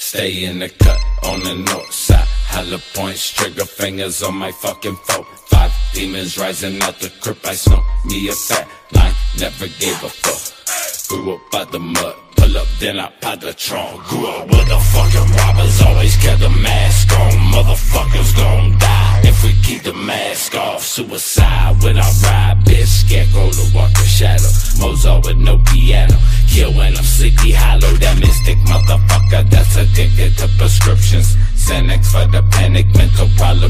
Stay in the cut on the north side. Hollow points, trigger fingers on my fucking phone. 5 demons rising out the crypt. I smoke me a fat line, never gave a fuck. Grew up by the mud, pull up then I pop the trunk. Grew up with the fucking robbers, always kept the mask on. Motherfuckers gon' die if we keep the mask off. Suicide when I ride, bitch. Scarecrow to walk the shadow. Mozart with no piano. Kill when I'm sleepy hollow. That mystic motherfucker that's addicted to prescriptions. Xanax for the panic, mental problem.